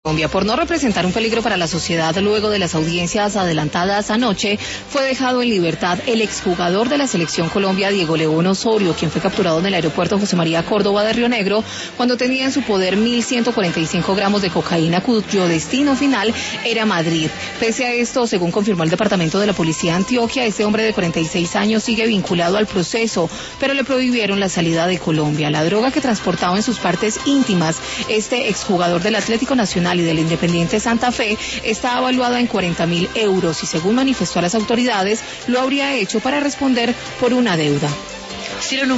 Colombia, por no representar un peligro para la sociedad luego de las audiencias adelantadas anoche, fue dejado en libertad el exjugador de la Selección Colombia, Diego León Osorio, quien fue capturado en el aeropuerto José María Córdoba de Río Negro cuando tenía en su poder 1.145 gramos de cocaína cuyo destino final era Madrid. Pese a esto, según confirmó el Departamento de la Policía de Antioquia, este hombre de 46 años sigue vinculado al proceso, pero le prohibieron la salida de Colombia. La droga que transportaba en sus partes íntimas este exjugador del Atlético Nacional y del Independiente Santa Fe está evaluada en 40.000 euros y, según manifestó a las autoridades, lo habría hecho para responder por una deuda.